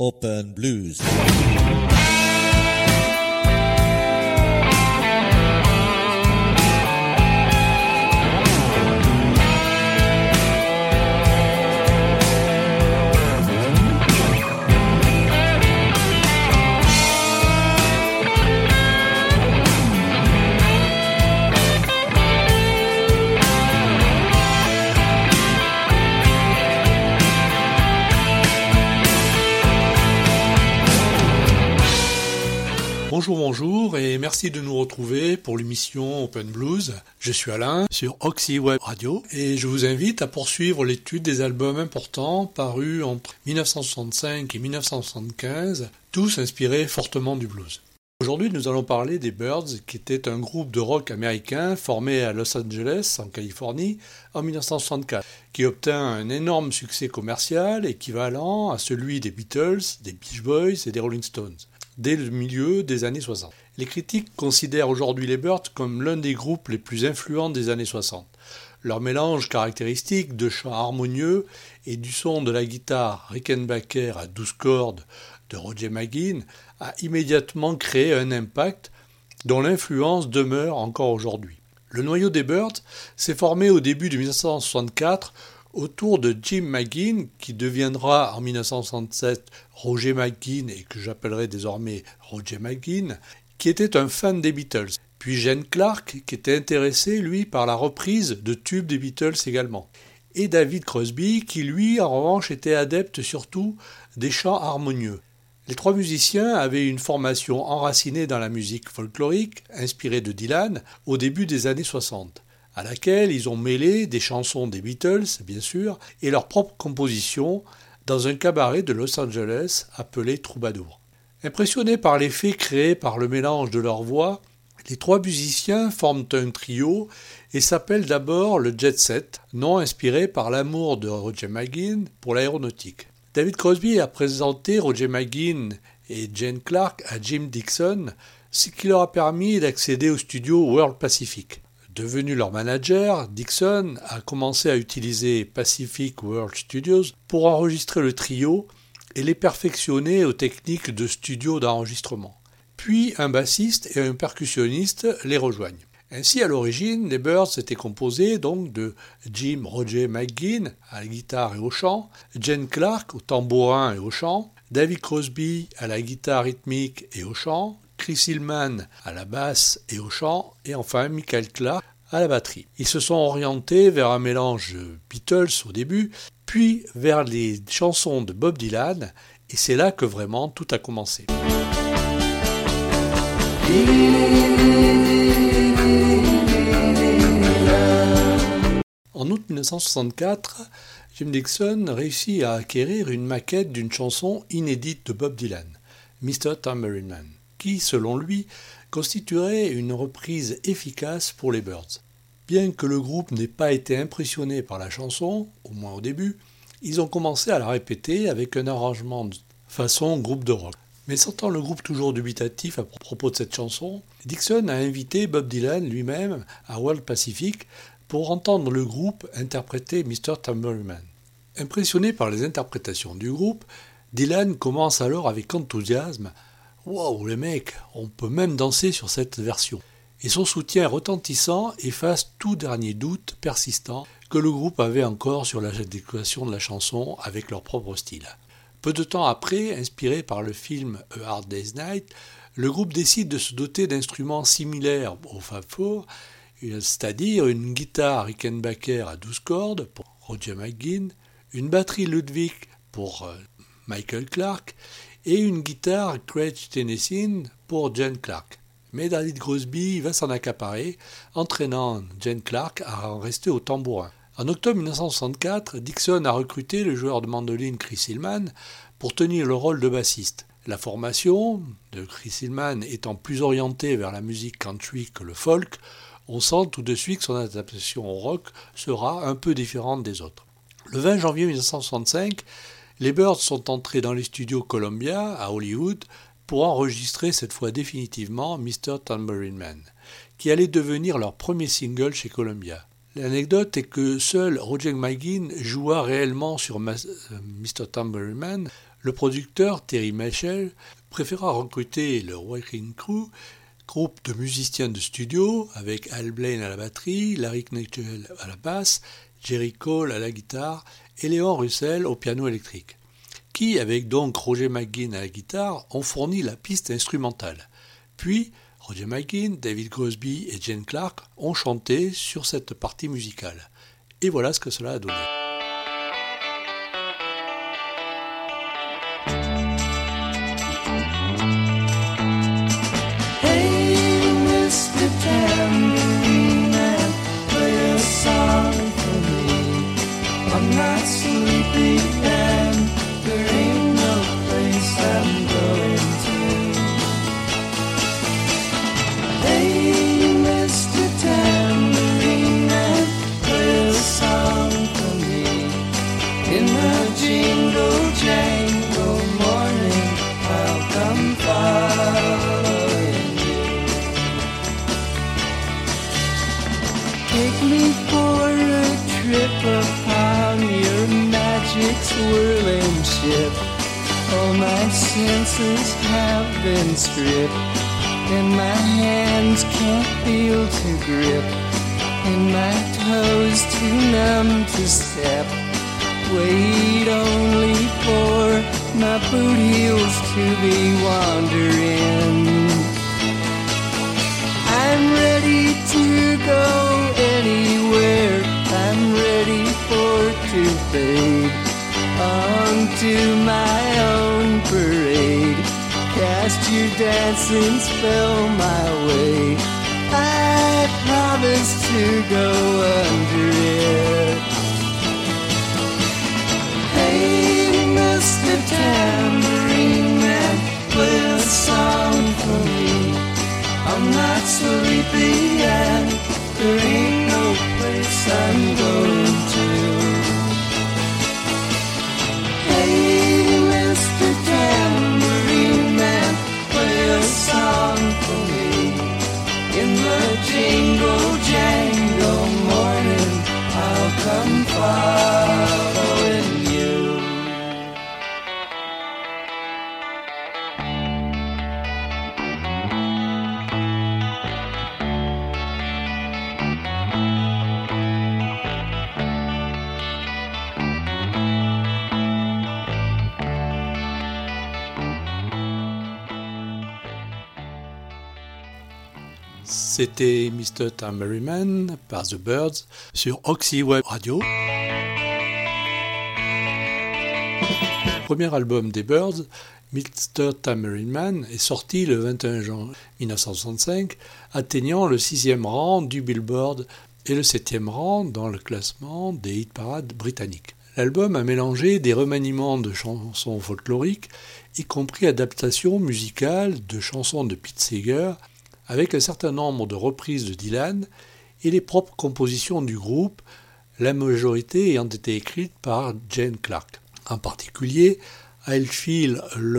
Open Blues. Bonjour et merci de nous retrouver pour l'émission Open Blues. Je suis Alain sur Oxy Web Radio et je vous invite à poursuivre l'étude des albums importants parus entre 1965 et 1975, tous inspirés fortement du blues. Aujourd'hui, nous allons parler des Byrds, qui étaient un groupe de rock américain formé à Los Angeles, en Californie, en 1964, qui obtint un énorme succès commercial équivalent à celui des Beatles, des Beach Boys et des Rolling Stones, dès le milieu des années 60. Les critiques considèrent aujourd'hui les Byrds comme l'un des groupes les plus influents des années 60. Leur mélange caractéristique de chants harmonieux et du son de la guitare Rickenbacker à 12 cordes de Roger McGuinn a immédiatement créé un impact dont l'influence demeure encore aujourd'hui. Le noyau des Byrds s'est formé au début de 1964 autour de Jim McGuinn, qui deviendra en 1967 Roger McGuinn et que j'appellerai désormais Roger McGuinn, qui était un fan des Beatles. Puis Gene Clark, qui était intéressé, lui, par la reprise de tubes des Beatles également. Et David Crosby, qui lui, en revanche, était adepte surtout des chants harmonieux. Les trois musiciens avaient une formation enracinée dans la musique folklorique, inspirée de Dylan, au début des années 60. À laquelle ils ont mêlé des chansons des Beatles, bien sûr, et leurs propres compositions dans un cabaret de Los Angeles appelé Troubadour. Impressionnés par l'effet créé par le mélange de leurs voix, les trois musiciens forment un trio et s'appellent d'abord le Jet Set, nom inspiré par l'amour de Roger McGuinn pour l'aéronautique. David Crosby a présenté Roger McGuinn et Gene Clark à Jim Dixon, ce qui leur a permis d'accéder au studio World Pacific. Devenu leur manager, Dixon a commencé à utiliser Pacific World Studios pour enregistrer le trio et les perfectionner aux techniques de studio d'enregistrement. Puis un bassiste et un percussionniste les rejoignent. Ainsi, à l'origine, les Byrds étaient composés donc de Jim Roger McGuinn à la guitare et au chant, Gene Clark au tambourin et au chant, David Crosby à la guitare rythmique et au chant, Chris Hillman à la basse et au chant, et enfin Michael Clark à la batterie. Ils se sont orientés vers un mélange Beatles au début, puis vers les chansons de Bob Dylan, et c'est là que vraiment tout a commencé. En août 1964, Jim Dixon réussit à acquérir une maquette d'une chanson inédite de Bob Dylan, Mr. Tambourine Man, qui, selon lui, constituerait une reprise efficace pour les Byrds. Bien que le groupe n'ait pas été impressionné par la chanson, au moins au début, ils ont commencé à la répéter avec un arrangement de façon groupe de rock. Mais sentant le groupe toujours dubitatif à propos de cette chanson, Dixon a invité Bob Dylan lui-même à World Pacific pour entendre le groupe interpréter Mr. Tambourine Man. Impressionné par les interprétations du groupe, Dylan commence alors avec enthousiasme « Wow, les mecs, on peut même danser sur cette version !» Et son soutien retentissant efface tout dernier doute persistant que le groupe avait encore sur l'adéquation de la chanson avec leur propre style. Peu de temps après, inspiré par le film A Hard Day's Night, le groupe décide de se doter d'instruments similaires au Fab Four, c'est-à-dire une guitare Rickenbacker à 12 cordes pour Roger McGuinn, une batterie Ludwig pour Michael Clark et une guitare Gretsch Tennyson pour Gene Clark. Mais David Crosby va s'en accaparer, entraînant Gene Clark à en rester au tambourin. En octobre 1964, Dixon a recruté le joueur de mandoline Chris Hillman pour tenir le rôle de bassiste. La formation de Chris Hillman étant plus orientée vers la musique country que le folk, on sent tout de suite que son adaptation au rock sera un peu différente des autres. Le 20 janvier 1965, les Byrds sont entrés dans les studios Columbia à Hollywood pour enregistrer cette fois définitivement Mr. Tambourine Man, qui allait devenir leur premier single chez Columbia. L'anecdote est que seul Roger McGuinn joua réellement sur Mr. Tambourine Man Le producteur Terry Mitchell préféra recruter le Wrecking Crew, groupe de musiciens de studio avec Al Blaine à la batterie, Larry Knechtel à la basse, Jerry Cole à la guitare et Léon Russell au piano électrique, qui, avec donc Roger McGuinn à la guitare, ont fourni la piste instrumentale. Puis, Roger McGuinn, David Crosby et Gene Clark ont chanté sur cette partie musicale. Et voilà ce que cela a donné. Swirling ship, all my senses have been stripped, and my hands can't feel to grip, and my toes too numb to step. Wait only for my boot heels to be wandering. I'm ready to go anywhere, I'm ready for to fade onto my own parade. Cast your dancing spell my way. I promise to go under it. Hey, Mr. Tambourine Man, play a song for me. I'm not sleepy and there ain't no place I'm going to. Hey, Mr. Tambourine Man, play a song for me. In the jingle jangle morning, I'll come following you. C'était Mr. Tambourine Man par The Byrds sur Oxy Web Radio. Premier album des Byrds, Mr. Tambourine Man, est sorti le 21 juin 1965, atteignant le 6e rang du Billboard et le 7e rang dans le classement des hit-parades britanniques. L'album a mélangé des remaniements de chansons folkloriques, y compris adaptations musicales de chansons de Pete Seeger, avec un certain nombre de reprises de Dylan et les propres compositions du groupe, la majorité ayant été écrites par Gene Clark. En particulier, I'll Feel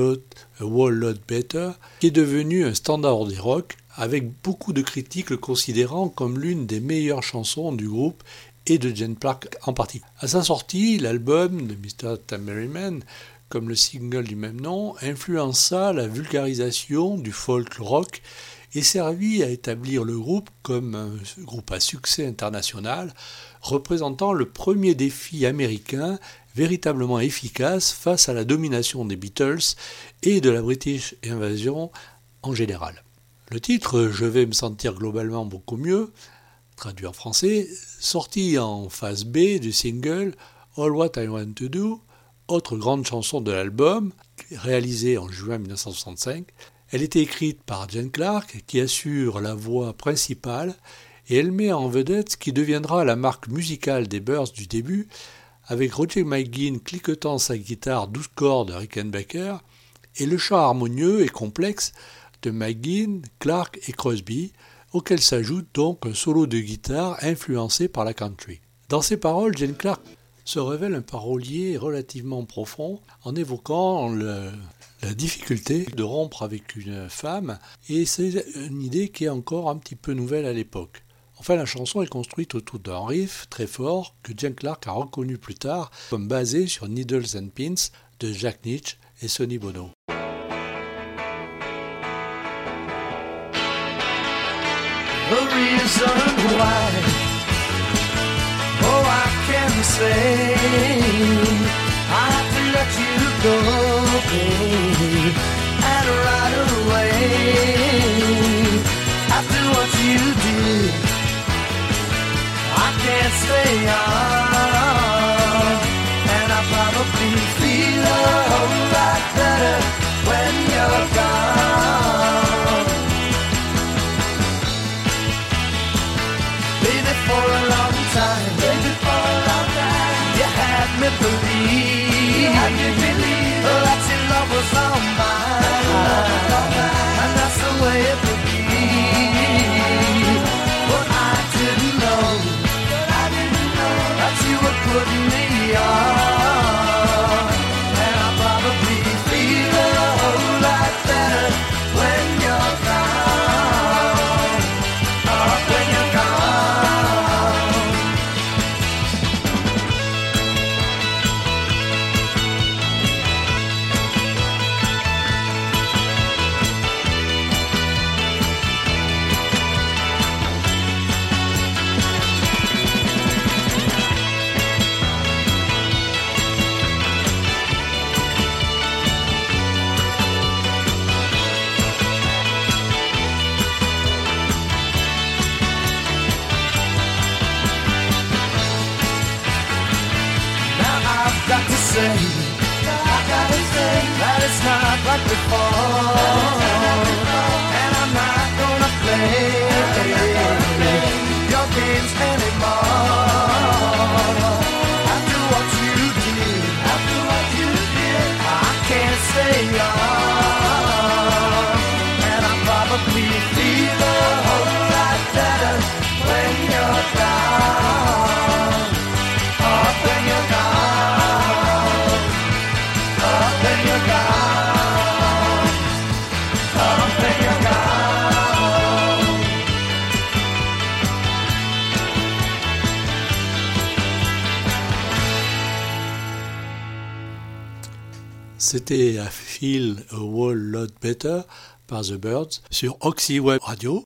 a Whole Lot Better, qui est devenu un standard du rock, avec beaucoup de critiques le considérant comme l'une des meilleures chansons du groupe et de Gene Clark en particulier. À sa sortie, l'album de Mr. Tambourine Man, comme le single du même nom, influença la vulgarisation du folk rock et servit à établir le groupe comme un groupe à succès international, représentant le premier défi américain véritablement efficace face à la domination des Beatles et de la British Invasion en général. Le titre « Je vais me sentir globalement beaucoup mieux », traduit en français, sorti en phase B du single « All What I Want to Do », autre grande chanson de l'album, réalisée en juin 1965, elle était écrite par Gene Clark, qui assure la voix principale, et elle met en vedette ce qui deviendra la marque musicale des Byrds du début, avec Roger McGuinn cliquetant sa guitare 12 cordes Rickenbacker, et le chant harmonieux et complexe de McGuinn, Clark et Crosby, auquel s'ajoute donc un solo de guitare influencé par la country. Dans ses paroles, Gene Clark se révèle un parolier relativement profond en évoquant la difficulté de rompre avec une femme, et c'est une idée qui est encore un petit peu nouvelle à l'époque. Enfin, la chanson est construite autour d'un riff très fort que Gene Clark a reconnu plus tard comme basé sur Needles and Pins de Jack Nitzsche, et Sonny Bono. The reason why, oh, I can say I have to let you go, babe, and right away. After what you did, I can't stay on, and I probably feel a whole lot better when you're gone. Baby, for a long time, you had me believe, that your love was all mine, and that's the way it would be. But I didn't know that you were putting me on, and I probably feel a whole lot better when you're gone. Oh, when you're gone. I gotta say that it's not like before, and I'm not gonna play your games anymore. After what you did, I can't stay on, and I probably feel a whole lot better when you're gone. Oh, when you're gone. C'était I Feel a Whole Lot Better par The Byrds sur Oxy Web Radio.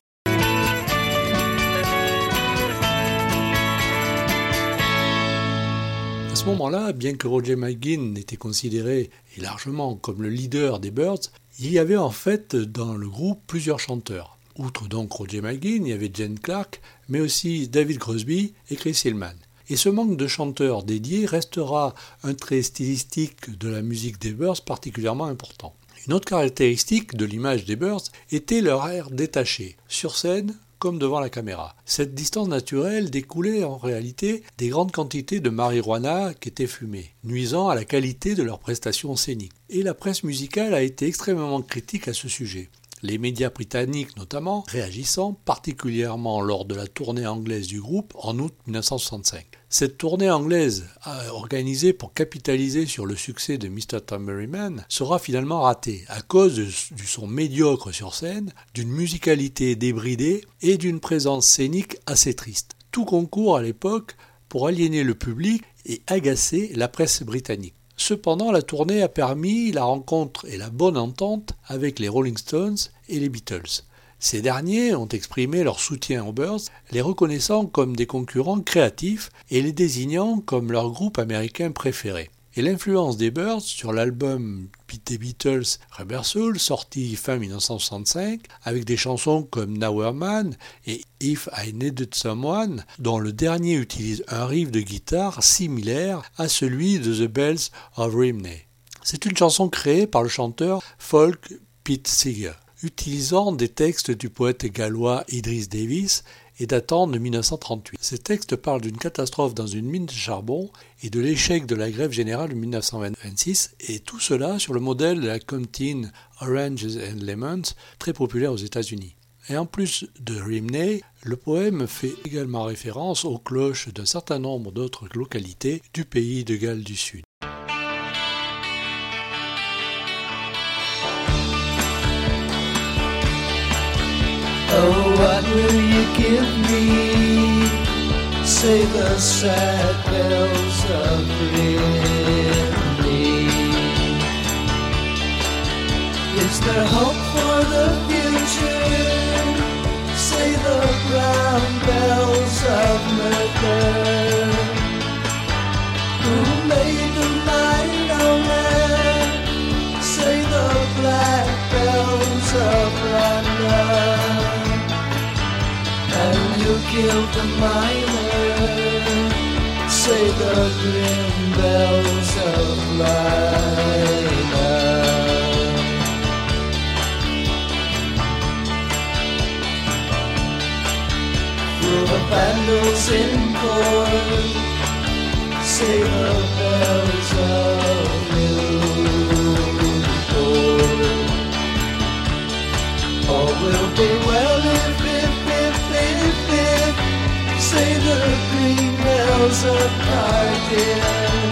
À ce moment-là, bien que Roger McGuinn était considéré et largement comme le leader des Byrds, il y avait en fait dans le groupe plusieurs chanteurs. Outre donc Roger McGuinn, il y avait Gene Clark, mais aussi David Crosby et Chris Hillman. Et ce manque de chanteurs dédiés restera un trait stylistique de la musique des Byrds particulièrement important. Une autre caractéristique de l'image des Byrds était leur air détaché, sur scène comme devant la caméra. Cette distance naturelle découlait en réalité des grandes quantités de marijuana qui étaient fumées, nuisant à la qualité de leurs prestations scéniques. Et la presse musicale a été extrêmement critique à ce sujet. Les médias britanniques notamment réagissant particulièrement lors de la tournée anglaise du groupe en août 1965. Cette tournée anglaise, organisée pour capitaliser sur le succès de Mr. Tambourine Man, sera finalement ratée à cause du son médiocre sur scène, d'une musicalité débridée et d'une présence scénique assez triste. Tout concourt à l'époque pour aliéner le public et agacer la presse britannique. Cependant, la tournée a permis la rencontre et la bonne entente avec les Rolling Stones et les Beatles. Ces derniers ont exprimé leur soutien aux Byrds, les reconnaissant comme des concurrents créatifs et les désignant comme leur groupe américain préféré. Et l'influence des Byrds sur l'album des Beatles Rubber Soul, sorti fin 1965, avec des chansons comme Now We're Man et If I Needed Someone, dont le dernier utilise un riff de guitare similaire à celui de The Bells of Rhymney. C'est une chanson créée par le chanteur folk Pete Seeger, utilisant des textes du poète gallois Idris Davis et datant de 1938. Ces textes parlent d'une catastrophe dans une mine de charbon et de l'échec de la grève générale de 1926, et tout cela sur le modèle de la comptine Oranges and Lemons, très populaire aux États-Unis. Et en plus de Rhymney, le poème fait également référence aux cloches d'un certain nombre d'autres localités du pays de Galles du Sud. Oh, what will you give me? Say the sad bells of Ridley. Is there hope for the future? Say the brown bells of murder. Who made the mind on air? Say the black bells of London. And you killed the miner. Say the grim bells of London. Through the vandals in court, say the bells of Newport. All will be well if, say the green bells of Cardiff.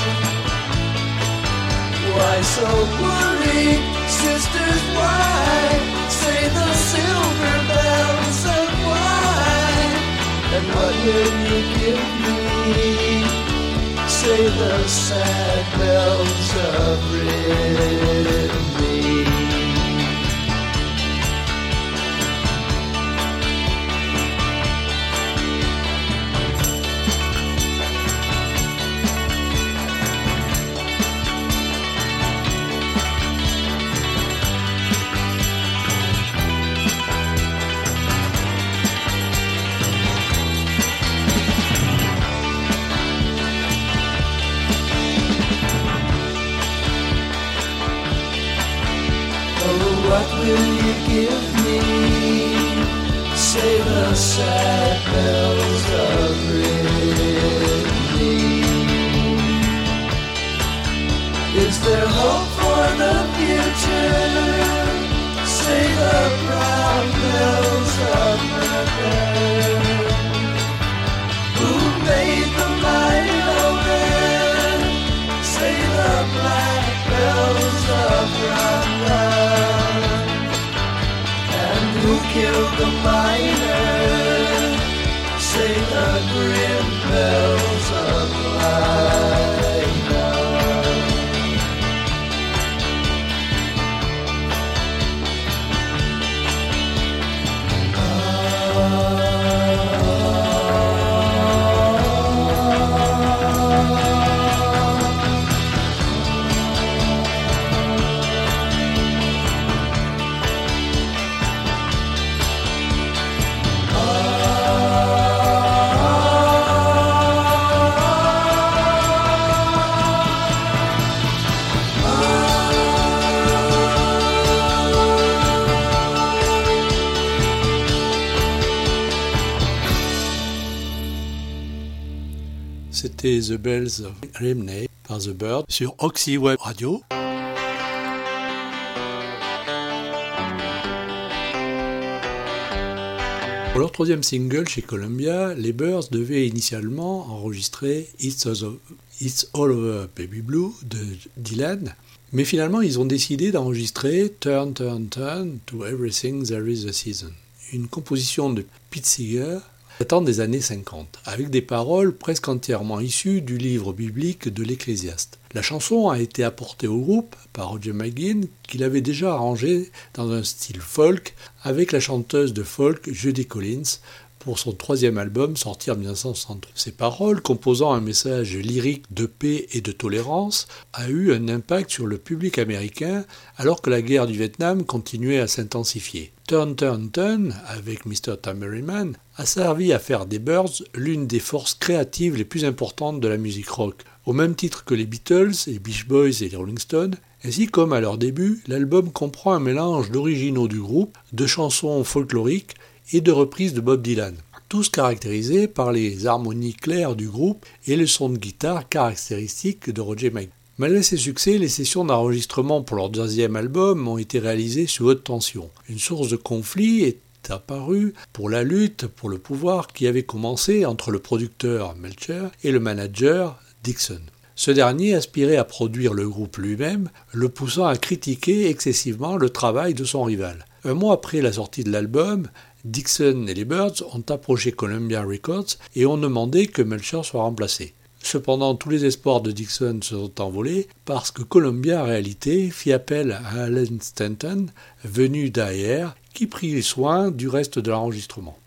Why so worried, sisters, why? Say the silver bells of wine. And what will you give me? Say the sad bells of Ridley. What will you give me? Say the sad bells of Ridley. Is there hope for the future? Say the brown bells of murder. Who made the mighty open? Say the black bells of London. Who killed the miner? Say the grim bells of London. C'était The Bells of Rimney par The Bird sur Oxy Web Radio. Pour leur troisième single chez Columbia, les Birds devaient initialement enregistrer It's All Over Baby Blue de Dylan, mais finalement ils ont décidé d'enregistrer Turn, Turn, Turn to Everything There Is a Season, une composition de Pete Seeger datant des années 50, avec des paroles presque entièrement issues du livre biblique de l'Ecclésiaste. La chanson a été apportée au groupe par Roger McGuinn, qui l'avait déjà arrangée dans un style folk avec la chanteuse de folk Judy Collins pour son troisième album sorti en 1963. Ces paroles, composant un message lyrique de paix et de tolérance, a eu un impact sur le public américain alors que la guerre du Vietnam continuait à s'intensifier. Turn, Turn, Turn, avec Mr. Tambourine Man, a servi à faire des Birds l'une des forces créatives les plus importantes de la musique rock. Au même titre que les Beatles, les Beach Boys et les Rolling Stones, ainsi comme à leur début, l'album comprend un mélange d'originaux du groupe, de chansons folkloriques et de reprises de Bob Dylan, tous caractérisés par les harmonies claires du groupe et le son de guitare caractéristique de Roger McGuinn. Malgré ces succès, les sessions d'enregistrement pour leur deuxième album ont été réalisées sous haute tension. Une source de conflit est apparue pour la lutte pour le pouvoir qui avait commencé entre le producteur Melcher et le manager Dixon. Ce dernier aspirait à produire le groupe lui-même, le poussant à critiquer excessivement le travail de son rival. Un mois après la sortie de l'album, Dixon et les Birds ont approché Columbia Records et ont demandé que Melcher soit remplacé. Cependant, tous les espoirs de Dixon se sont envolés parce que Columbia, en réalité, fit appel à Alan Stanton, venu d'AR, qui prit soin du reste de l'enregistrement.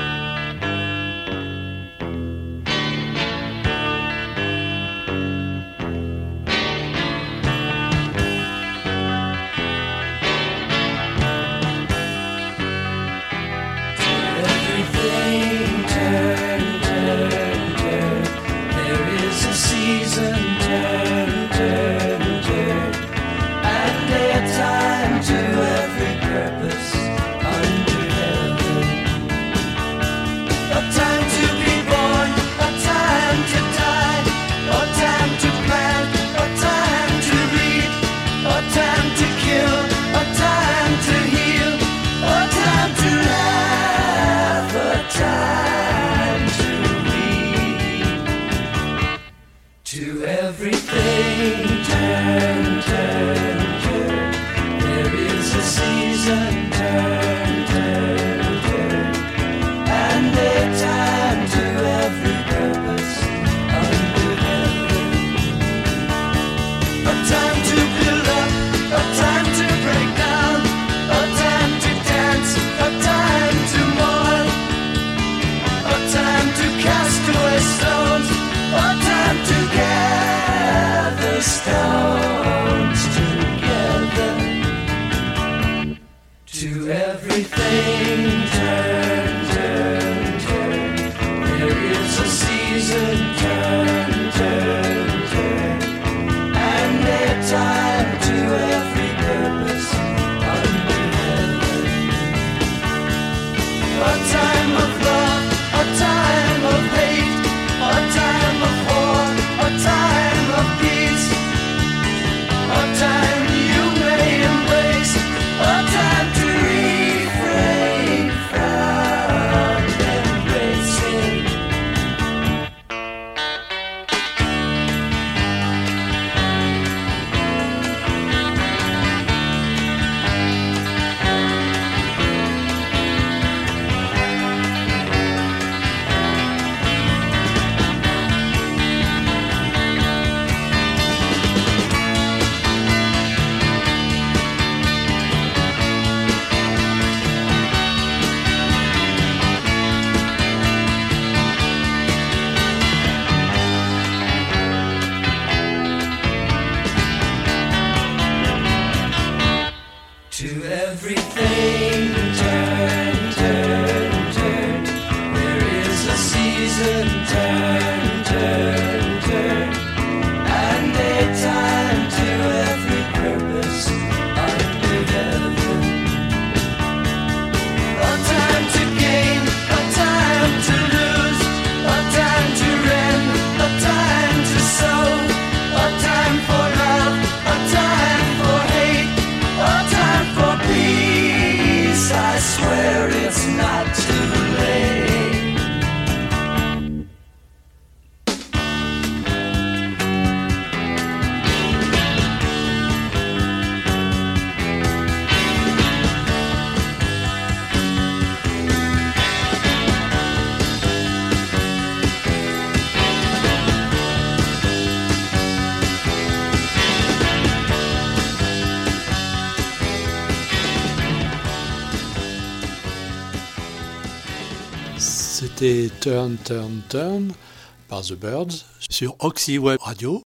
C'était Turn, Turn, Turn par The Byrds sur Oxy Web Radio.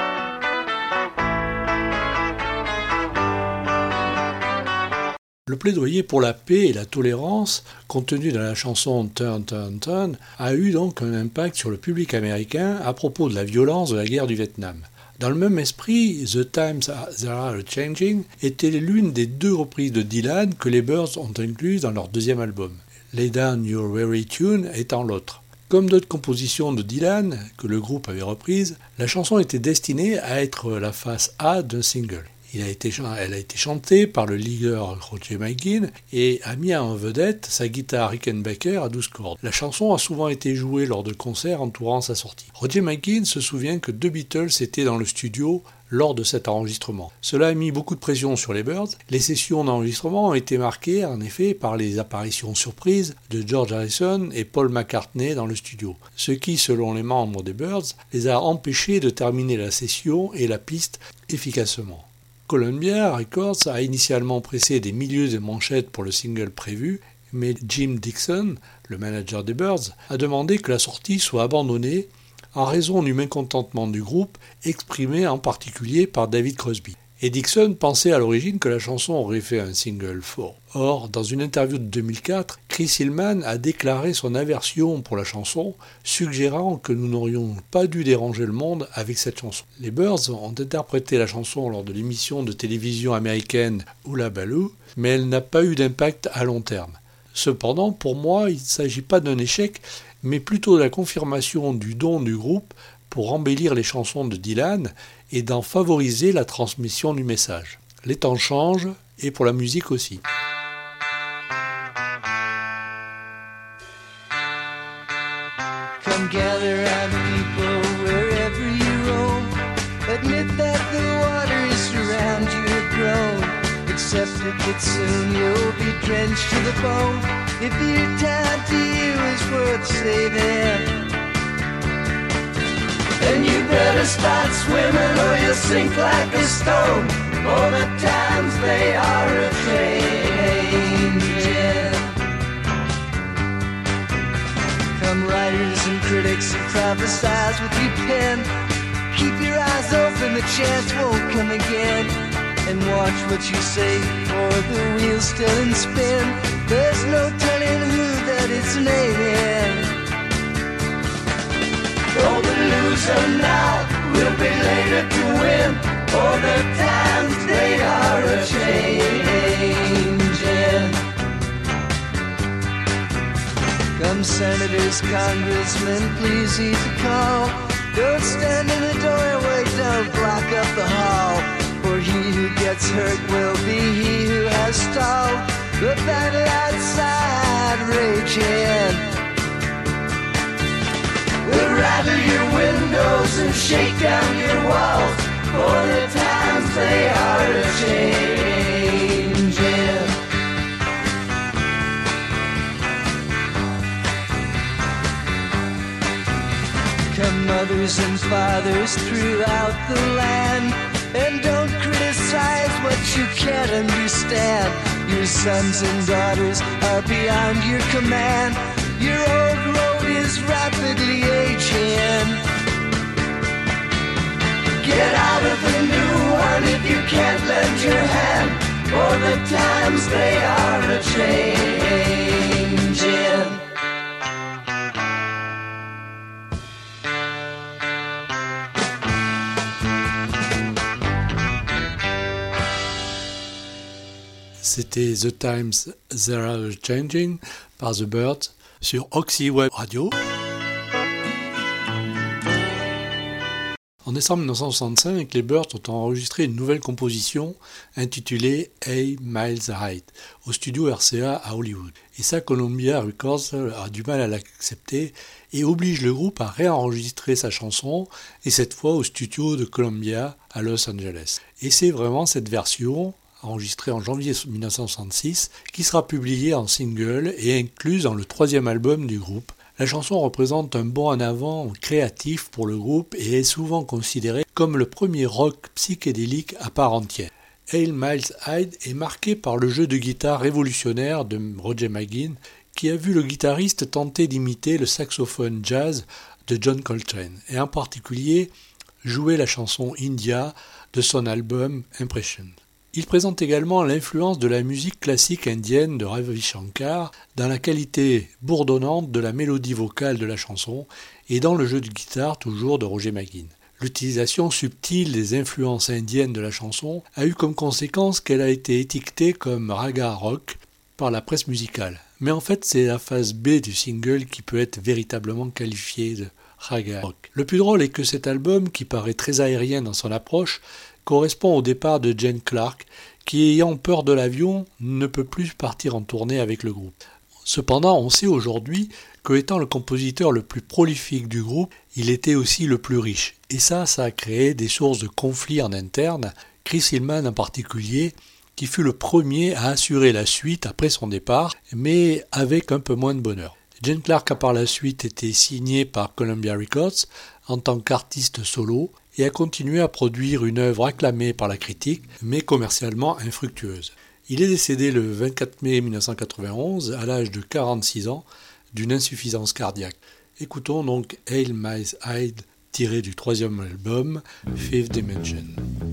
Le plaidoyer pour la paix et la tolérance, contenu dans la chanson Turn, Turn, Turn, a eu donc un impact sur le public américain à propos de la violence de la guerre du Vietnam. Dans le même esprit, The Times They Are Changing était l'une des deux reprises de Dylan que les Byrds ont incluses dans leur deuxième album. Lay Down Your Very Tune étant l'autre. Comme d'autres compositions de Dylan que le groupe avait reprises, la chanson était destinée à être la face A d'un single. Elle a été chantée par le leader Roger McGuinn et a mis en vedette sa guitare Rickenbacker à 12 cordes. La chanson a souvent été jouée lors de concerts entourant sa sortie. Roger McGuinn se souvient que deux Beatles étaient dans le studio lors de cet enregistrement. Cela a mis beaucoup de pression sur les Byrds. Les sessions d'enregistrement ont été marquées en effet par les apparitions surprises de George Harrison et Paul McCartney dans le studio, ce qui, selon les membres des Byrds, les a empêchés de terminer la session et la piste efficacement. Columbia Records a initialement pressé des milieux et manchettes pour le single prévu, mais Jim Dixon, le manager des Byrds, a demandé que la sortie soit abandonnée en raison du mécontentement du groupe, exprimé en particulier par David Crosby. Et Dixon pensait à l'origine que la chanson aurait fait un single fort. Or, dans une interview de 2004, Chris Hillman a déclaré son aversion pour la chanson, suggérant que nous n'aurions pas dû déranger le monde avec cette chanson. Les Byrds ont interprété la chanson lors de l'émission de télévision américaine Hula Baloo, mais elle n'a pas eu d'impact à long terme. Cependant, pour moi, il ne s'agit pas d'un échec, mais plutôt de la confirmation du don du groupe pour embellir les chansons de Dylan et d'en favoriser la transmission du message. Les temps changent, et pour la musique aussi. Come gather round people wherever you roam. Admit that the waters around you have grown. Accept it that soon you'll be drenched to the bone. If your time to you is worth saving, then you better start swimming or you'll sink like a stone. For the times they are a-changing. Come writers and critics and prophesize with your pen. Keep your eyes open, the chance won't come again. And watch what you say, for the wheel's still in spin. There's no telling who that it's naming. For the loser now will be later to win. For the times they are a-changing. Come senators, congressmen, please heed the call. Don't stand in the doorway, don't block up the hall. For he who gets hurt will be he who has stalled the battle outside raging. We'll rattle your windows and shake down your walls. For the times they are a-changing. Come mothers and fathers throughout the land, and don't criticize what you can't understand. Your sons and daughters are beyond your command. Your old road is rapidly aging. Get out of the new one if you can't lend your hand. For the times they are a-changing. C'était The Times They Are Changing par The Byrds sur Oxy Web Radio. En décembre 1965, les Byrds ont enregistré une nouvelle composition intitulée Hey Miles High au studio RCA à Hollywood. Et ça, Columbia Records a du mal à l'accepter et oblige le groupe à réenregistrer sa chanson, et cette fois au studio de Columbia à Los Angeles. Et c'est vraiment cette version, enregistrée en janvier 1966, qui sera publiée en single et incluse dans le 3e album du groupe. La chanson représente un bond en avant créatif pour le groupe et est souvent considérée comme le premier rock psychédélique à part entière. Hail Miles Hyde est marqué par le jeu de guitare révolutionnaire de Roger McGuinn, qui a vu le guitariste tenter d'imiter le saxophone jazz de John Coltrane, et en particulier jouer la chanson India de son album Impression. Il présente également l'influence de la musique classique indienne de Ravi Shankar dans la qualité bourdonnante de la mélodie vocale de la chanson et dans le jeu de guitare toujours de Roger McGuinn. L'utilisation subtile des influences indiennes de la chanson a eu comme conséquence qu'elle a été étiquetée comme raga rock par la presse musicale. Mais en fait, c'est la phase B du single qui peut être véritablement qualifiée de raga rock. Le plus drôle est que cet album, qui paraît très aérien dans son approche, correspond au départ de Gene Clark, qui, ayant peur de l'avion, ne peut plus partir en tournée avec le groupe. Cependant, on sait aujourd'hui qu'étant le compositeur le plus prolifique du groupe, il était aussi le plus riche. Et ça a créé des sources de conflits en interne, Chris Hillman en particulier, qui fut le premier à assurer la suite après son départ, mais avec un peu moins de bonheur. Gene Clark a par la suite été signé par Columbia Records en tant qu'artiste solo et a continué à produire une œuvre acclamée par la critique, mais commercialement infructueuse. Il est décédé le 24 mai 1991 à l'âge de 46 ans d'une insuffisance cardiaque. Écoutons donc Hail Miles Hyde tiré du troisième album Fifth Dimension.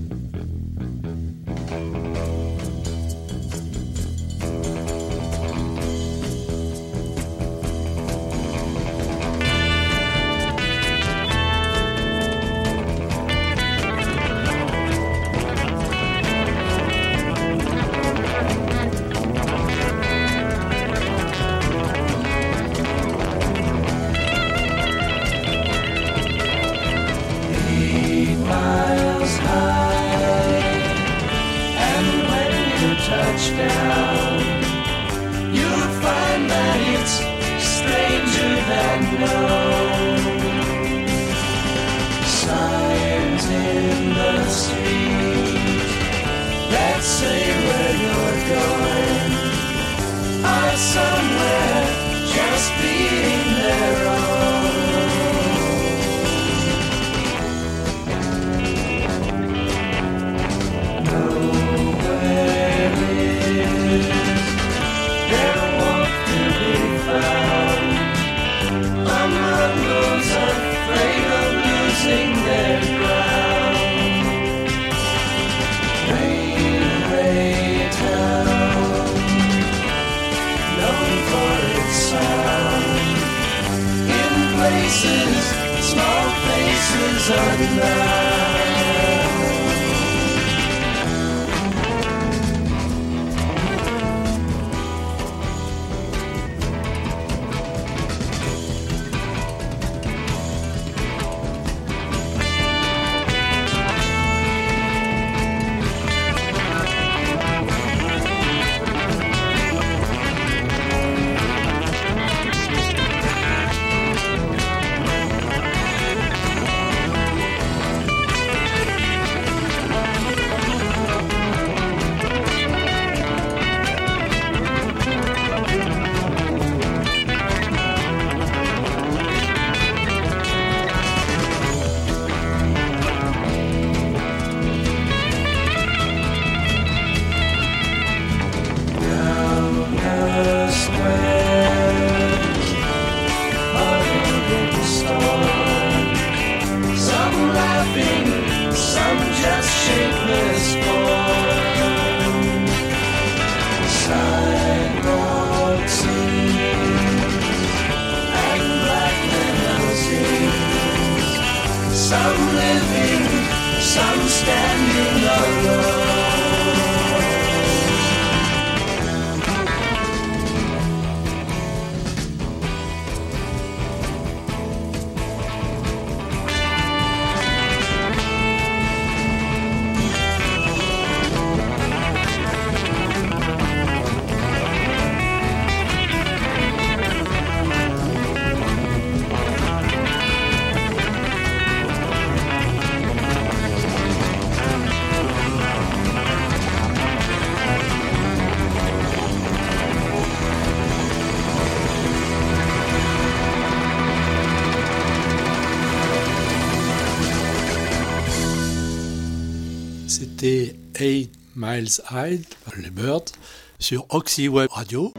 C'était 8 Miles Hyde, les Birds, sur Oxy Web Radio.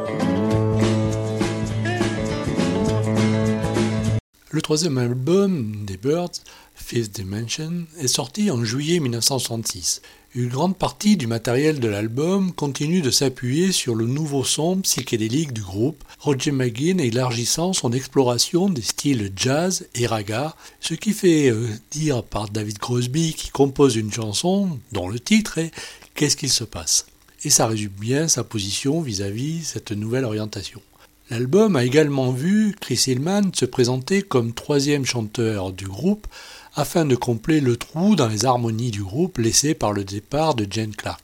Le troisième album des Birds, Fifth Dimension, est sorti en juillet 1966. Une grande partie du matériel de l'album continue de s'appuyer sur le nouveau son psychédélique du groupe, Roger McGuinn élargissant son exploration des styles jazz et raga, ce qui fait dire par David Crosby qui compose une chanson dont le titre est « Qu'est-ce qu'il se passe ?» Et ça résume bien sa position vis-à-vis cette nouvelle orientation. L'album a également vu Chris Hillman se présenter comme troisième chanteur du groupe afin de combler le trou dans les harmonies du groupe laissé par le départ de Gene Clark.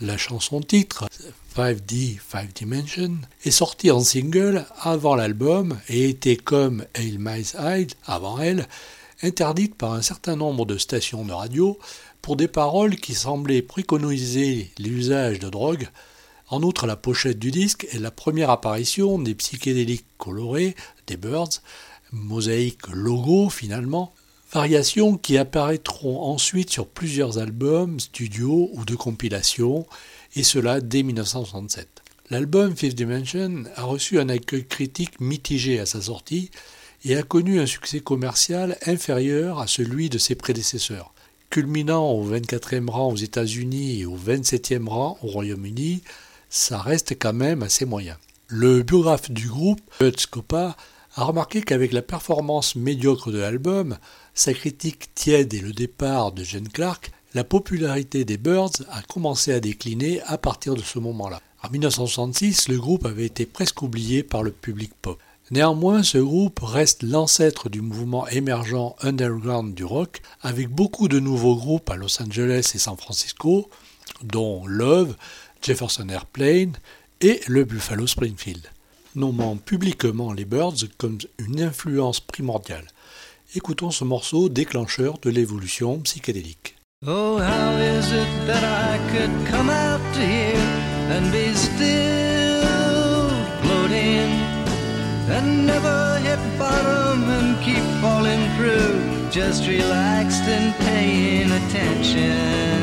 La chanson titre, 5D, 5 Dimension, est sortie en single avant l'album et était comme Hail My Side, avant elle, interdite par un certain nombre de stations de radio pour des paroles qui semblaient préconiser l'usage de drogue. En outre, la pochette du disque est la première apparition des psychédéliques colorés des Byrds, mosaïque logo finalement, variations qui apparaîtront ensuite sur plusieurs albums, studio ou de compilation, et cela dès 1967. L'album Fifth Dimension a reçu un accueil critique mitigé à sa sortie et a connu un succès commercial inférieur à celui de ses prédécesseurs. Culminant au 24e rang aux États-Unis et au 27e rang au Royaume-Uni, ça reste quand même assez moyen. Le biographe du groupe, Bud Scopa, a remarqué qu'avec la performance médiocre de l'album, sa critique tiède et le départ de Gene Clark, la popularité des Byrds a commencé à décliner à partir de ce moment-là. En 1966, le groupe avait été presque oublié par le public pop. Néanmoins, ce groupe reste l'ancêtre du mouvement émergent underground du rock, avec beaucoup de nouveaux groupes à Los Angeles et San Francisco, dont Love, Jefferson Airplane et le Buffalo Springfield, nommant publiquement les Byrds comme une influence primordiale. Écoutons ce morceau déclencheur de l'évolution psychédélique. Oh, how is it that I could come out to here and be still floating and never hit bottom and keep falling through, just relaxed and paying attention.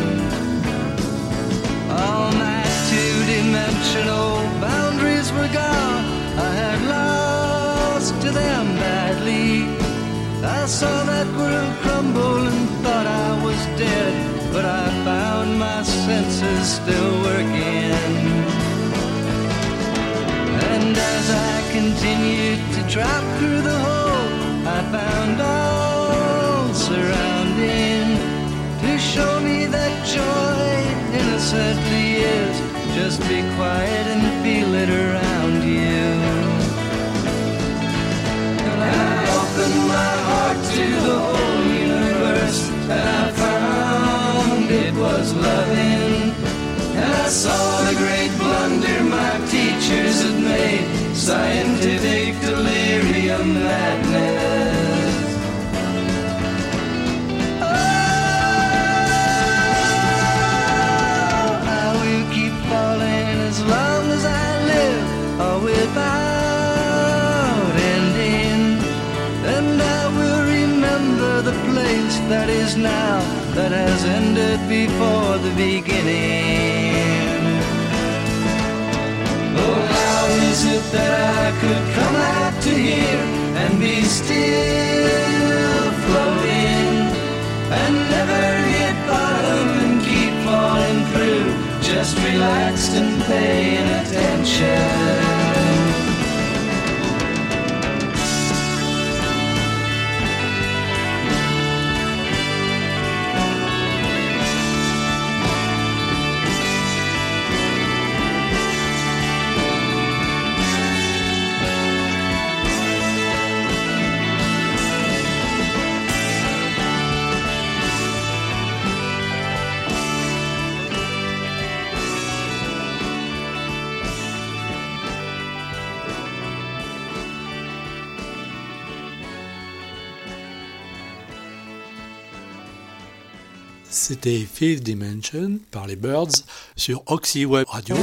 All my two-dimensional boundaries were gone, I had lost to them badly. I saw that world crumble and thought I was dead, but I found my senses still working. And as I continued to drop through the hole, I found all surrounding to show me that joy innocently is. Just be quiet and feel it around you. I opened my heart to the whole universe, and I found it was loving. And I saw the great blunder my teachers had made, scientific delirium madness. Oh, I will keep falling as long as I live, or without. That is now, that has ended before the beginning. Oh, how is it that I could come out to here and be still floating and never hit bottom and keep falling through, just relaxed and paying attention. C'était Fifth Dimension par les Byrds sur Oxy Web Radio.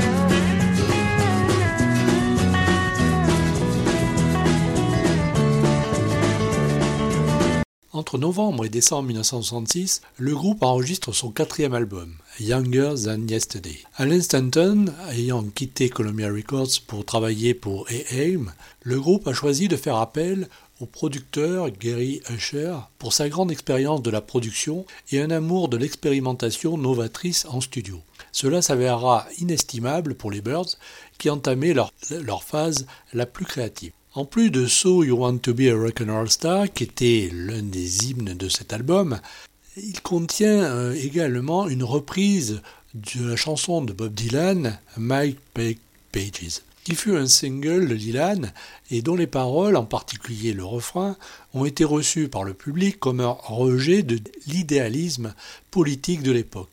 Entre novembre et décembre 1966, le groupe enregistre son 4e album, Younger Than Yesterday. Alan Stanton, ayant quitté Columbia Records pour travailler pour A.A.M., le groupe a choisi de faire appel au producteur Gary Usher pour sa grande expérience de la production et un amour de l'expérimentation novatrice en studio. Cela s'avérera inestimable pour les Byrds qui entamaient leur phase la plus créative. En plus de So You Want to Be a Rock'n'Roll Star, qui était l'un des hymnes de cet album, il contient également une reprise de la chanson de Bob Dylan, My Big Pages, qui fut un single de Dylan et dont les paroles, en particulier le refrain, ont été reçues par le public comme un rejet de l'idéalisme politique de l'époque.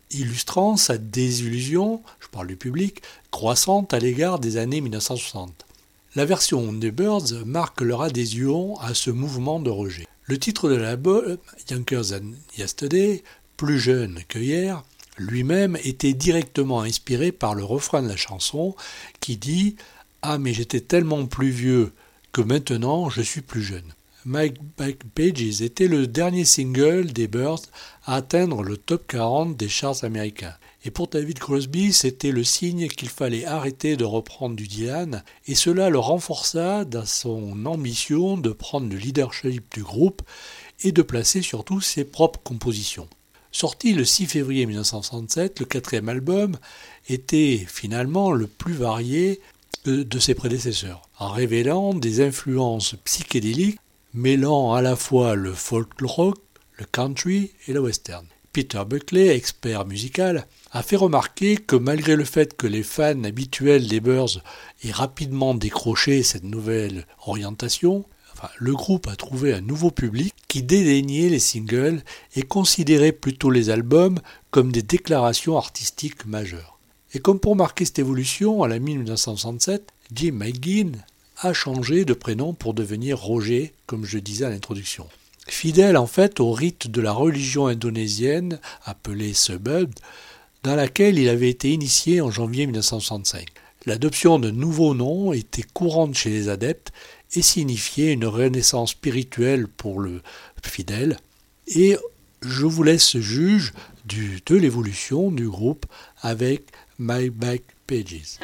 illustrant sa désillusion, je parle du public, croissante à l'égard des années 1960. La version des Byrds marque leur adhésion à ce mouvement de rejet. Le titre de l'album, Younger Than Yesterday, plus jeune que hier, lui-même était directement inspiré par le refrain de la chanson qui dit « Ah mais j'étais tellement plus vieux que maintenant je suis plus jeune ». My Back Pages était le dernier single des Byrds à atteindre le top 40 des charts américains. Et pour David Crosby, c'était le signe qu'il fallait arrêter de reprendre du Dylan, et cela le renforça dans son ambition de prendre le leadership du groupe et de placer surtout ses propres compositions. Sorti le 6 février 1967, le quatrième album était finalement le plus varié de ses prédécesseurs, en révélant des influences psychédéliques mêlant à la fois le folk rock, le country et le western. Peter Buckley, expert musical, a fait remarquer que malgré le fait que les fans habituels des Byrds aient rapidement décroché cette nouvelle orientation, le groupe a trouvé un nouveau public qui dédaignait les singles et considérait plutôt les albums comme des déclarations artistiques majeures. Et comme pour marquer cette évolution, à la mi-1967, Jim McGinn a changé de prénom pour devenir Roger, comme je disais à l'introduction. Fidèle en fait au rite de la religion indonésienne appelée Subud, dans laquelle il avait été initié en janvier 1965. L'adoption de nouveaux noms était courante chez les adeptes et signifiait une renaissance spirituelle pour le fidèle. Et je vous laisse juge de l'évolution du groupe avec My Back Pages.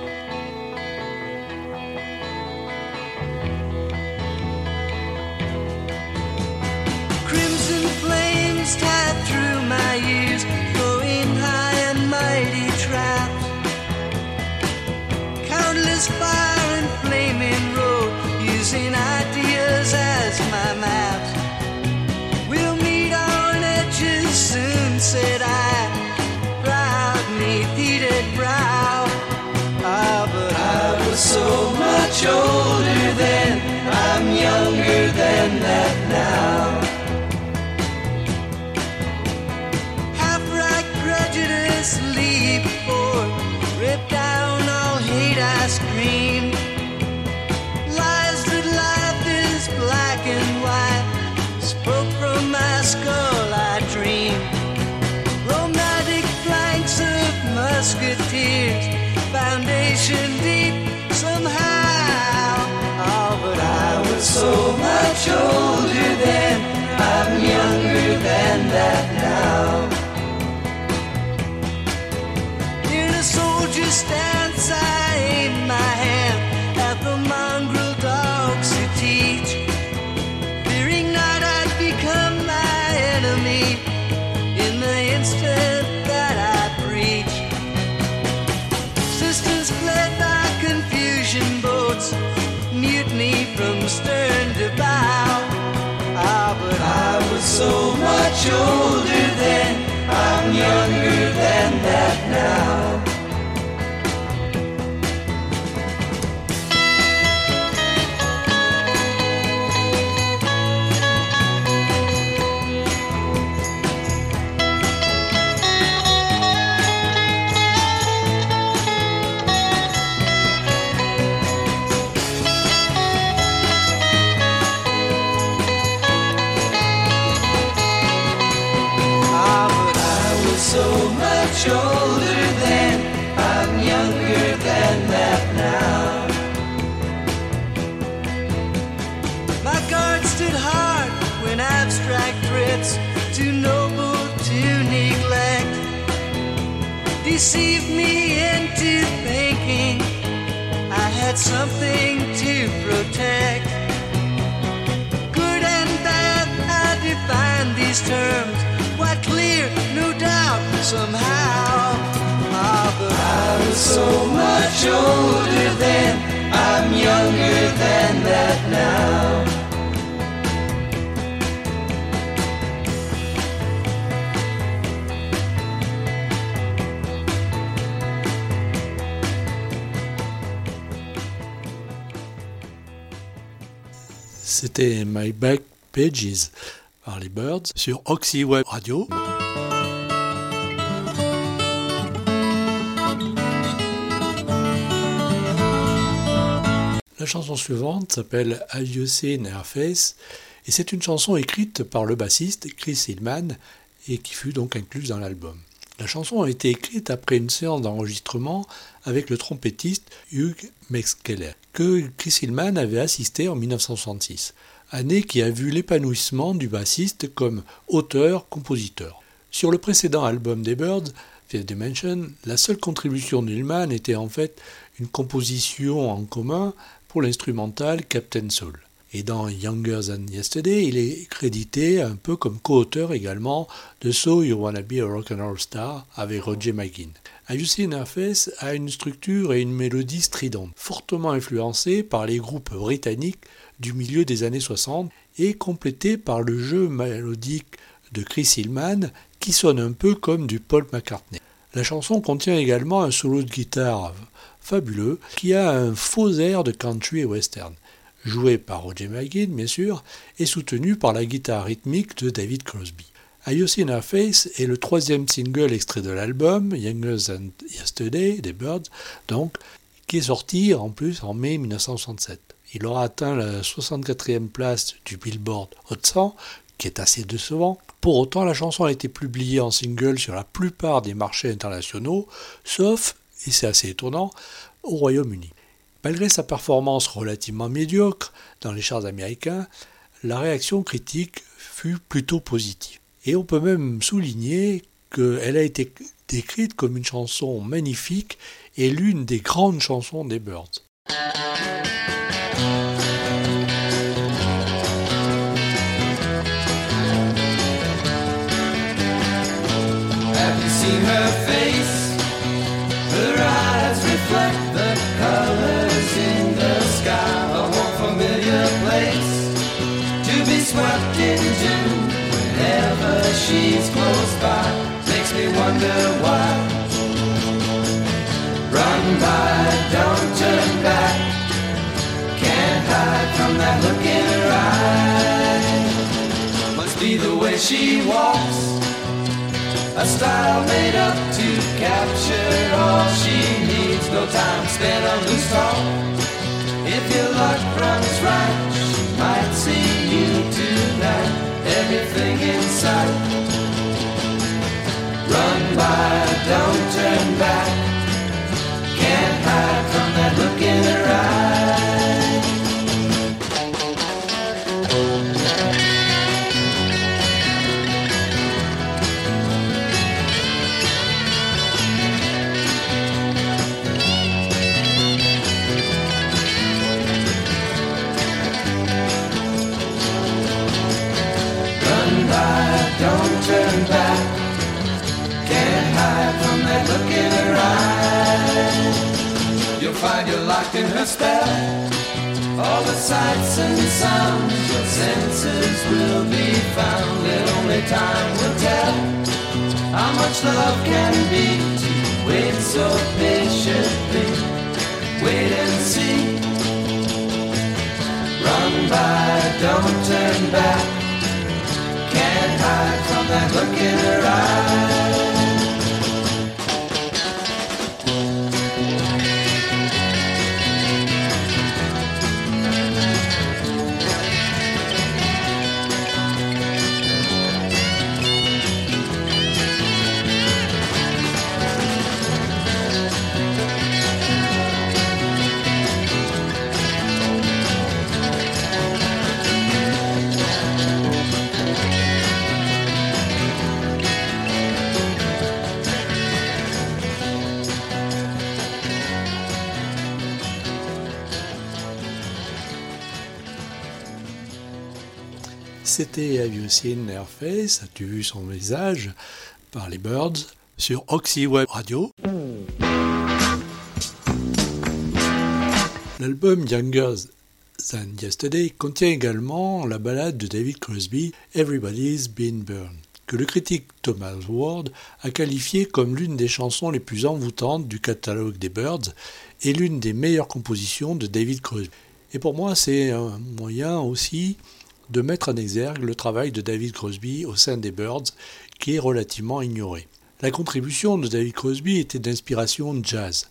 Tied through my years, going high and mighty trapped. Countless fire and flaming road, using ideas as my maps. We'll meet on edges soon, said I, proud neath heated brow. Ah, but I was so much older then, I'm younger than that now. Leap forward, rip down all hate I scream. Lies that life is black and white, spoke from my skull I dream. Romantic flanks of musketeers, foundation deep somehow. Oh, but I was so much older then, I'm younger than that now. Soldier stance, I aim my hand at the mongrel dogs who teach, fearing not I'd become my enemy in the instant that I preach. Sisters fled by confusion boats, mutiny from stern to bow. Ah, but I was so much older then, I'm younger than that now. Older then, I'm younger than that now. My guard stood hard when abstract threats, too noble to neglect, deceived me into thinking I had something to protect. Good and bad, I define these terms, quite clear, no doubt, somehow. Ah, but I was so much older then, I'm younger than that now. C'était My Back Pages par les Byrds sur Oxy Web Radio. La chanson suivante s'appelle Have You Seen Her Face et c'est une chanson écrite par le bassiste Chris Hillman et qui fut donc incluse dans l'album. La chanson a été écrite après une séance d'enregistrement avec le trompettiste Hugh Maekskele, que Chris Hillman avait assisté en 1966, année qui a vu l'épanouissement du bassiste comme auteur-compositeur. Sur le précédent album des Byrds, Fifth Dimension, la seule contribution d'Hillman était en fait une composition en commun pour l'instrumental Captain Soul. Et dans Younger Than Yesterday, il est crédité un peu comme co-auteur également de So You Wanna Be a Rock'n'Roll Star avec Roger McGuinn. Have You Seen Her Face a une structure et une mélodie stridente, fortement influencée par les groupes britanniques du milieu des années 60 et complétée par le jeu mélodique de Chris Hillman qui sonne un peu comme du Paul McCartney. La chanson contient également un solo de guitare fabuleux qui a un faux air de country et western, joué par Roger McGuinn bien sûr, et soutenu par la guitare rythmique de David Crosby. Have You Seen Her Face est le troisième single extrait de l'album, Younger Than Yesterday, des Byrds, donc, qui est sorti en plus en mai 1967. Il aura atteint la 64e place du Billboard Hot 100, qui est assez décevant. Pour autant, la chanson a été publiée en single sur la plupart des marchés internationaux, sauf, et c'est assez étonnant, au Royaume-Uni. Malgré sa performance relativement médiocre dans les charts américains, la réaction critique fut plutôt positive. Et on peut même souligner qu'elle a été décrite comme une chanson magnifique et l'une des grandes chansons des Byrds. Have you seen her face? Her eyes reflect the colors in the sky. A warm familiar place to be swept into whenever she's close by. Makes me wonder why. Run by, don't turn back. Can't hide from that look in her eye. Must be the way she walks. A style made up to capture all she needs. No time spent on loose talk. If your luck runs right, she might see you tonight. Everything in sight. Run by, don't turn back. Can't hide from that look in her eye. Don't turn back. Can't hide from that look in her eye. You'll find you're locked in her spell. All the sights and sounds, your senses will be found. And only time will tell how much love can be. To wait so patiently, wait and see. Run by, don't turn back. Can't hide from that look in her eye. C'était Have You Seen Her Face, as-tu vu son visage, par les Byrds, sur Oxy Web Radio. L'album Younger Than Yesterday contient également la ballade de David Crosby, Everybody's Been Burned, que le critique Thomas Ward a qualifié comme l'une des chansons les plus envoûtantes du catalogue des Byrds et l'une des meilleures compositions de David Crosby. Et pour moi, c'est un moyen aussi de mettre en exergue le travail de David Crosby au sein des Byrds, qui est relativement ignoré. La contribution de David Crosby était d'inspiration jazz,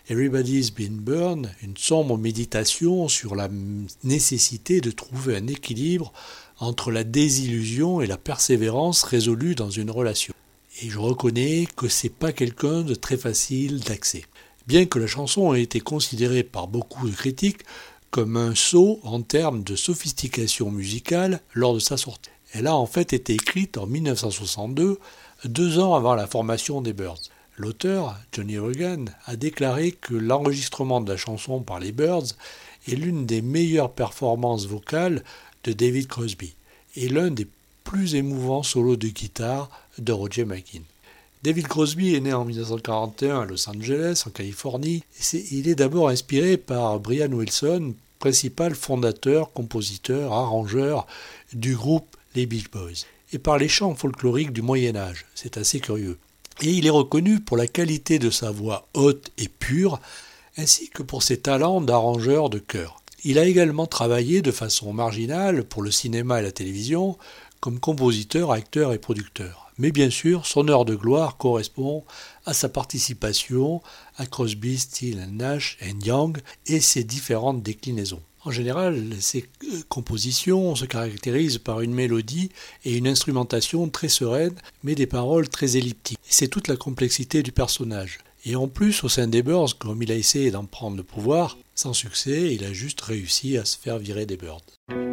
Everybody's Been Burned, une sombre méditation sur la nécessité de trouver un équilibre entre la désillusion et la persévérance résolue dans une relation. Et je reconnais que c'est pas quelqu'un de très facile d'accès. Bien que la chanson ait été considérée par beaucoup de critiques comme un saut en termes de sophistication musicale lors de sa sortie. Elle a en fait été écrite en 1962, 2 ans avant la formation des Byrds. L'auteur, Johnny Reagan, a déclaré que l'enregistrement de la chanson par les Byrds est l'une des meilleures performances vocales de David Crosby et l'un des plus émouvants solos de guitare de Roger McGuinn. David Crosby est né en 1941 à Los Angeles, en Californie. Il est d'abord inspiré par Brian Wilson, principal fondateur, compositeur, arrangeur du groupe les Beach Boys, et par les chants folkloriques du Moyen-Âge. C'est assez curieux. Et il est reconnu pour la qualité de sa voix haute et pure, ainsi que pour ses talents d'arrangeur de chœur. Il a également travaillé de façon marginale pour le cinéma et la télévision, comme compositeur, acteur et producteur. Mais bien sûr, son heure de gloire correspond à sa participation à Crosby, Stills & Nash & Young et ses différentes déclinaisons. En général, ses compositions se caractérisent par une mélodie et une instrumentation très sereine, mais des paroles très elliptiques. C'est toute la complexité du personnage. Et en plus, au sein des Byrds, comme il a essayé d'en prendre le pouvoir, sans succès, il a juste réussi à se faire virer des Byrds.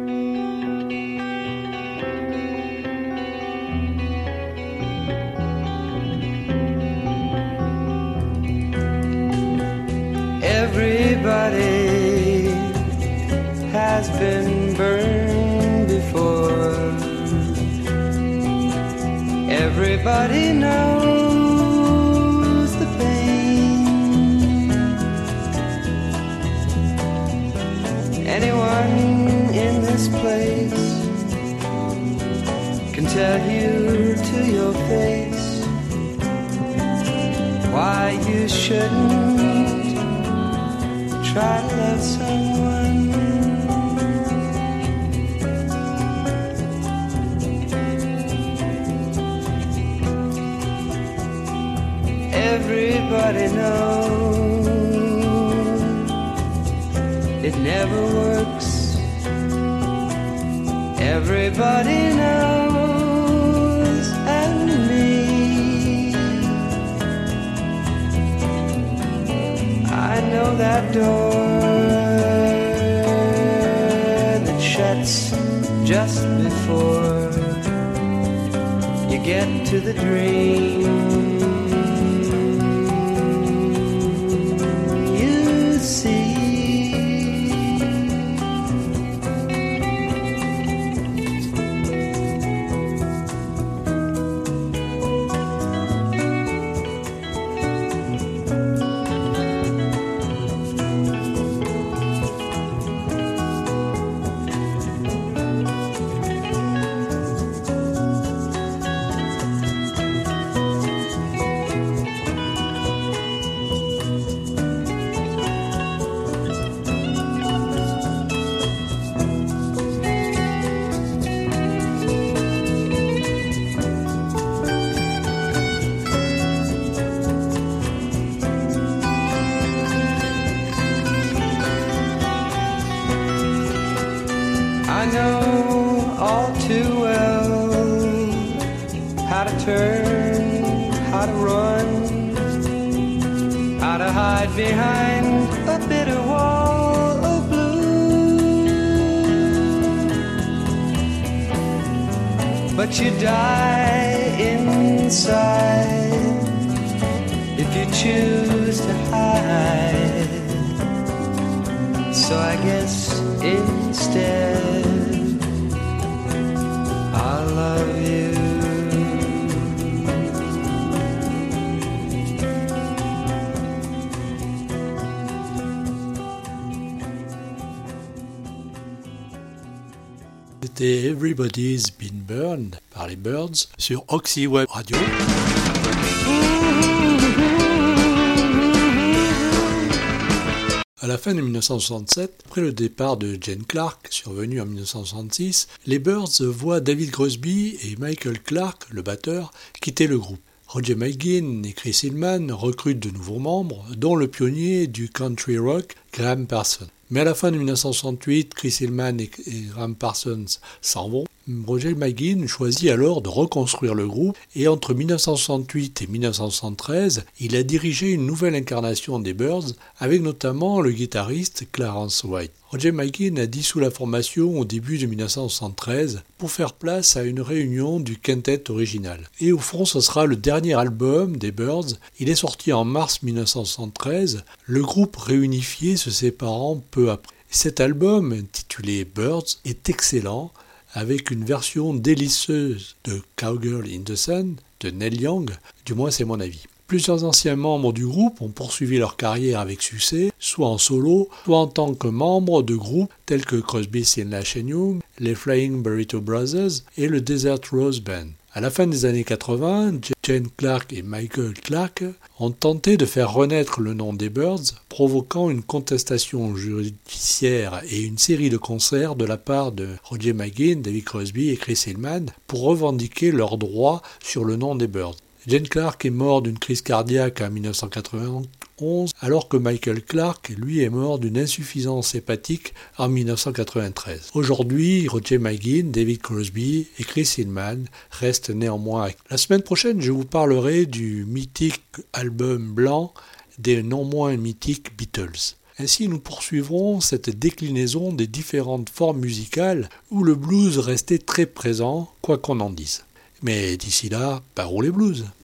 Everybody has been burned before. Everybody knows the pain. Anyone in this place can tell you to your face why you shouldn't try to love someone. Everybody knows it never works. Everybody knows, and me, I know that door that shuts just before you get to the dream. You see, I know all too well how to turn, how to run, how to hide behind a bitter wall of blue. But you die inside if you choose to hide. So I guess instead I love you. C'était Everybody's Been Burned par les Byrds sur Oxy Web Radio. À la fin de 1967, après le départ de Gene Clark, survenu en 1966, les Byrds voient David Crosby et Michael Clarke, le batteur, quitter le groupe. Roger McGuinn et Chris Hillman recrutent de nouveaux membres, dont le pionnier du country rock, Graham Parsons. Mais à la fin de 1968, Chris Hillman et Graham Parsons s'en vont. Roger McGuinn choisit alors de reconstruire le groupe et entre 1968 et 1973, il a dirigé une nouvelle incarnation des Byrds avec notamment le guitariste Clarence White. Roger McGuinn a dissous la formation au début de 1973 pour faire place à une réunion du quintet original. Et au fond, ce sera le dernier album des Byrds. Il est sorti en mars 1973, le groupe réunifié se séparant peu après. Cet album, intitulé Byrds, est excellent, avec une version délicieuse de Cowgirl in the Sun de Neil Young, du moins c'est mon avis. Plusieurs anciens membres du groupe ont poursuivi leur carrière avec succès, soit en solo, soit en tant que membres de groupes tels que Crosby, Stills, Nash & Young, les Flying Burrito Brothers et le Desert Rose Band. À la fin des années 80, Gene Clark et Michael Clark ont tenté de faire renaître le nom des Byrds, provoquant une contestation judiciaire et une série de concerts de la part de Roger McGuinn, David Crosby et Chris Hillman pour revendiquer leurs droits sur le nom des Byrds. Gene Clark est mort d'une crise cardiaque en 1991, alors que Michael Clark, lui, est mort d'une insuffisance hépatique en 1993. Aujourd'hui, Roger McGuinn, David Crosby et Chris Hillman restent néanmoins actifs. La semaine prochaine, je vous parlerai du mythique album blanc des non moins mythiques Beatles. Ainsi, nous poursuivrons cette déclinaison des différentes formes musicales où le blues restait très présent, quoi qu'on en dise. Mais d'ici là, pas rouler blues.